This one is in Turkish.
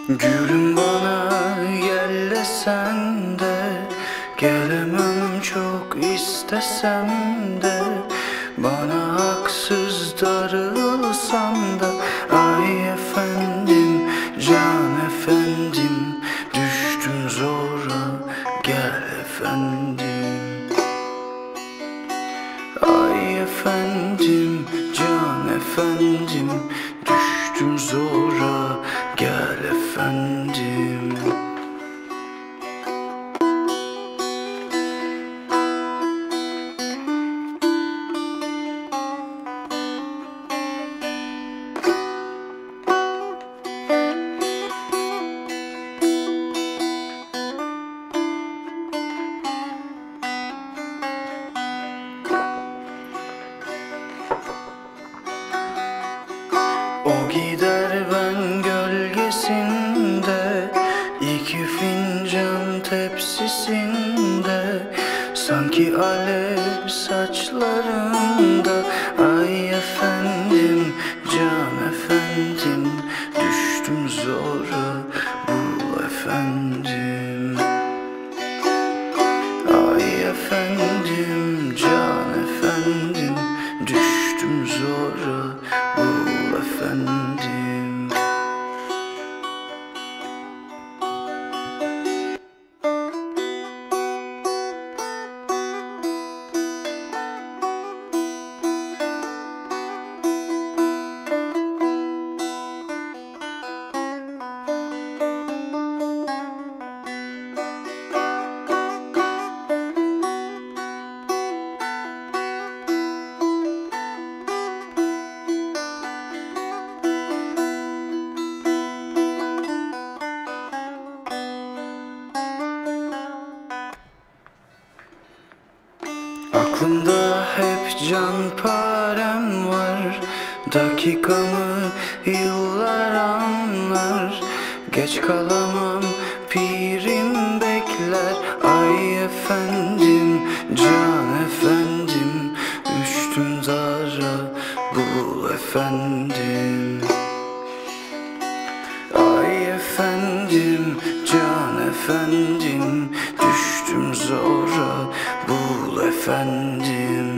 Gülüm bana yellesen de gelemem, çok istesem de. Bana haksız darılsan da ay efendim, can efendim, düştüm zora, gel efendim. Ay efendim, can efendim, düştüm zora, gel efendim. O gider, ben gölgesinde, iki fincan tepsisinde, sanki alev saçlarında. Ay efendim, can efendim, düştüm zora, bul efendim. Ay efendim, can efendim, düştüm zora, bul efendim. Aklımda hep canparem var, dakikamı yıllar anlar. Geç kalamam, pirim bekler. Ay efendim, can efendim, düştüm dara, bul efendim. Ay efendim, can efendim, düştüm zora, bul efendim.